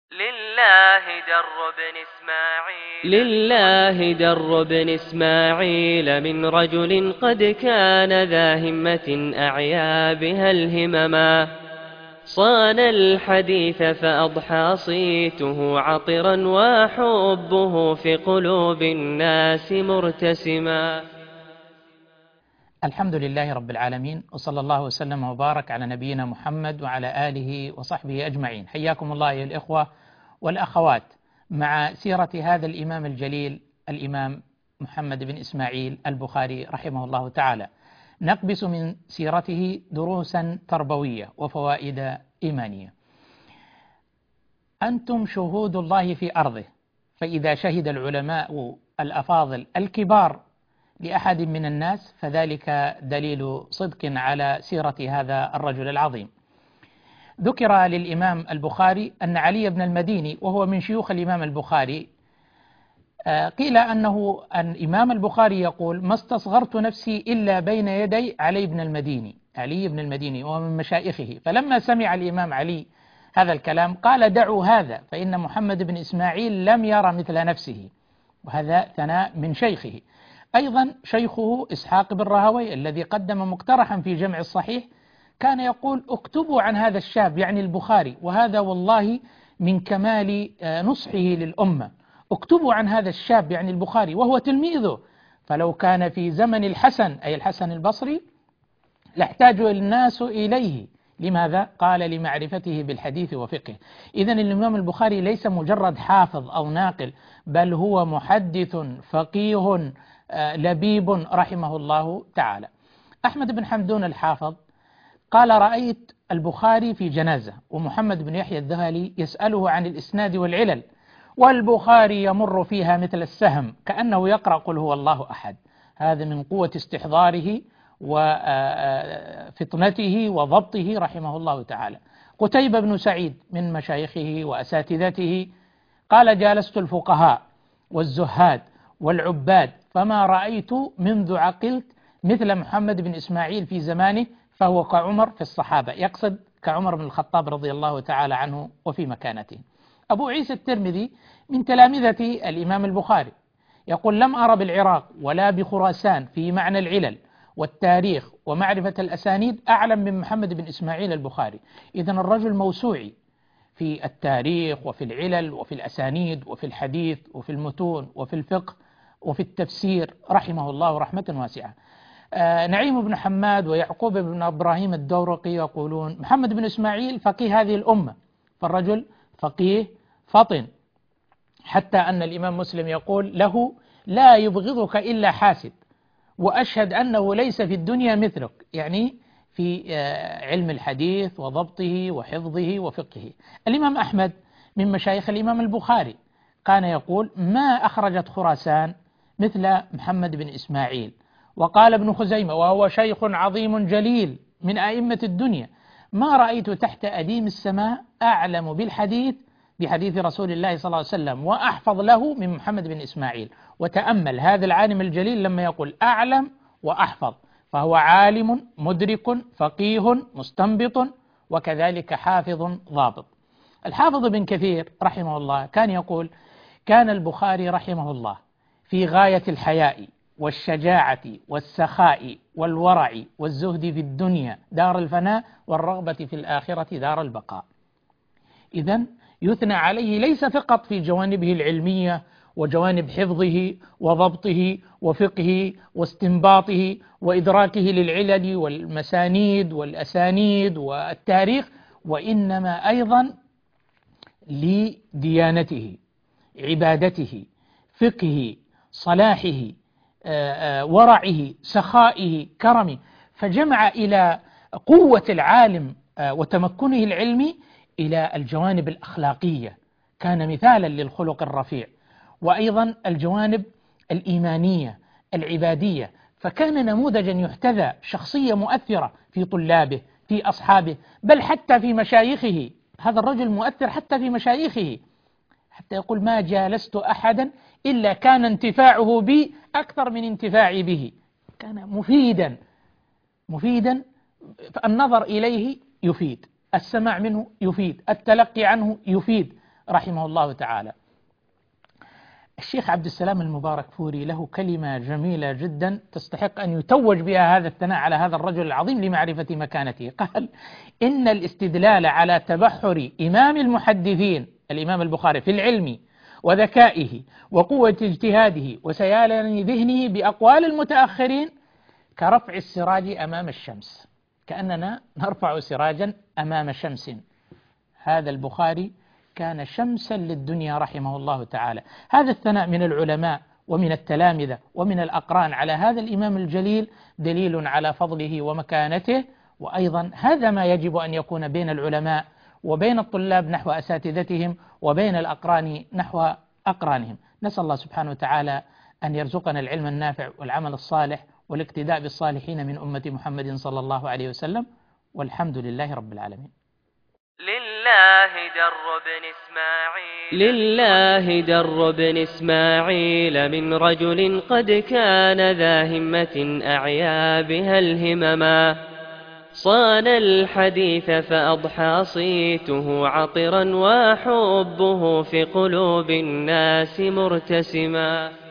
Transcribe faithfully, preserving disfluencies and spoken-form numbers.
لله در بن إسماعيل لله در بن إسماعيل من رجل قد كان ذا همة أعيا بها الهمما صان الحديث فأضحى صيته عطرا وحبه في قلوب الناس مرتسما. الحمد لله رب العالمين، وصلى الله وسلم وبارك على نبينا محمد وعلى آله وصحبه أجمعين. حياكم الله أيها الإخوة والأخوات مع سيرة هذا الإمام الجليل الإمام محمد بن إسماعيل البخاري رحمه الله تعالى. نقبس من سيرته دروسا تربوية وفوائد إيمانية. أنتم شهود الله في أرضه، فإذا شهد العلماء الأفاضل الكبار لأحد من الناس فذلك دليل صدق على سيرة هذا الرجل العظيم. ذكر للإمام البخاري أن علي بن المديني وهو من شيوخ الإمام البخاري قيل أنه أن الإمام البخاري يقول: ما استصغرت نفسي إلا بين يدي علي بن المديني. علي بن المديني وهو من مشايخه، فلما سمع الإمام علي هذا الكلام قال: دعوا هذا فإن محمد بن إسماعيل لم يرى مثل نفسه. وهذا ثناء من شيخه. أيضا شيخه إسحاق بن راهويه الذي قدم مقترحا في جمع الصحيح كان يقول: اكتبوا عن هذا الشاب، يعني البخاري، وهذا والله من كمال نصحه للأمة. اكتبوا عن هذا الشاب يعني البخاري وهو تلميذه، فلو كان في زمن الحسن أي الحسن البصري لاحتاج الناس إليه. لماذا؟ قال: لمعرفته بالحديث وفقه. إذن الإمام البخاري ليس مجرد حافظ أو ناقل، بل هو محدث فقيه لبيب رحمه الله تعالى. أحمد بن حمدون الحافظ قال: رأيت البخاري في جنازة ومحمد بن يحيى الذهلي يسأله عن الإسناد والعلل، والبخاري يمر فيها مثل السهم كأنه يقرأ قل هو الله أحد. هذا من قوة استحضاره وفطنته وضبطه رحمه الله تعالى. قتيبة بن سعيد من مشايخه وأساتذته قال: جالست الفقهاء والزهاد والعباد فما رأيت منذ عقلت مثل محمد بن إسماعيل في زمانه، فهو كعمر في الصحابة، يقصد كعمر بن الخطاب رضي الله تعالى عنه وفي مكانته. أبو عيسى الترمذي من تلامذة الإمام البخاري يقول: لم أرى بالعراق ولا بخراسان في معنى العلل والتاريخ ومعرفة الأسانيد أعلم من محمد بن إسماعيل البخاري. إذن الرجل موسوعي في التاريخ وفي العلل وفي الأسانيد وفي الحديث وفي المتون وفي الفقه وفي التفسير رحمه الله رحمة واسعة. آه نعيم بن حماد ويعقوب بن إبراهيم الدورقي يقولون: محمد بن إسماعيل فقيه هذه الأمة، فالرجل فقيه فطن، حتى أن الإمام مسلم يقول له: لا يبغضك إلا حاسد، وأشهد أنه ليس في الدنيا مثلك، يعني في آه علم الحديث وضبطه وحفظه وفقهه. الإمام أحمد من مشايخ الإمام البخاري كان يقول: ما أخرجت خراسان مثل محمد بن إسماعيل. وقال ابن خزيمة وهو شيخ عظيم جليل من أئمة الدنيا: ما رأيت تحت أديم السماء أعلم بالحديث بحديث رسول الله صلى الله عليه وسلم وأحفظ له من محمد بن إسماعيل. وتأمل هذا العالم الجليل لما يقول أعلم وأحفظ، فهو عالم مدرك فقيه مستنبط وكذلك حافظ ضابط. الحافظ بن كثير رحمه الله كان يقول: كان البخاري رحمه الله في غاية الحياء والشجاعة والسخاء والورع والزهد في الدنيا دار الفناء والرغبة في الآخرة دار البقاء. إذن يثنى عليه ليس فقط في جوانبه العلمية وجوانب حفظه وضبطه وفقهه واستنباطه وإدراكه للعلل والمسانيد والأسانيد والتاريخ، وإنما أيضا لديانته، عبادته، فقهه، صلاحه، ورعه، سخائه، كرمه، فجمع إلى قوة العالم وتمكنه العلمي إلى الجوانب الأخلاقية، كان مثالا للخلق الرفيع، وأيضا الجوانب الإيمانية العبادية، فكان نموذجا يحتذى، شخصية مؤثرة في طلابه في أصحابه بل حتى في مشايخه. هذا الرجل مؤثر حتى في مشايخه، حتى يقول: ما جالست أحدا إلا كان انتفاعه بي أكثر من انتفاعي به. كان مفيدا مفيدا النظر إليه يفيد، السماع منه يفيد، التلقي عنه يفيد. رحمه الله تعالى. الشيخ عبد السلام المبارك فوري له كلمة جميلة جدا تستحق أن يتوج بها هذا الثناء على هذا الرجل العظيم لمعرفة مكانته. قال: إن الاستدلال على تبحر إمام المحدثين الإمام البخاري في العلم وذكائه وقوة اجتهاده وسيالة ذهنه بأقوال المتأخرين كرفع السراج أمام الشمس، كأننا نرفع سراجا أمام شمس. هذا البخاري كان شمسا للدنيا رحمه الله تعالى. هذا الثناء من العلماء ومن التلامذة ومن الأقران على هذا الإمام الجليل دليل على فضله ومكانته، وأيضا هذا ما يجب أن يكون بين العلماء وبين الطلاب نحو أساتذتهم وبين الأقران نحو أقرانهم. نسأل الله سبحانه وتعالى أن يرزقنا العلم النافع والعمل الصالح والاقتداء بالصالحين من أمة محمد صلى الله عليه وسلم، والحمد لله رب العالمين. لله در بن إسماعيل لله در بن إسماعيل من رجل قد كان ذا همة أعيا بها الهمما، صان الحديث فأضحى صيته عطرا وحبه في قلوب الناس مرتسما.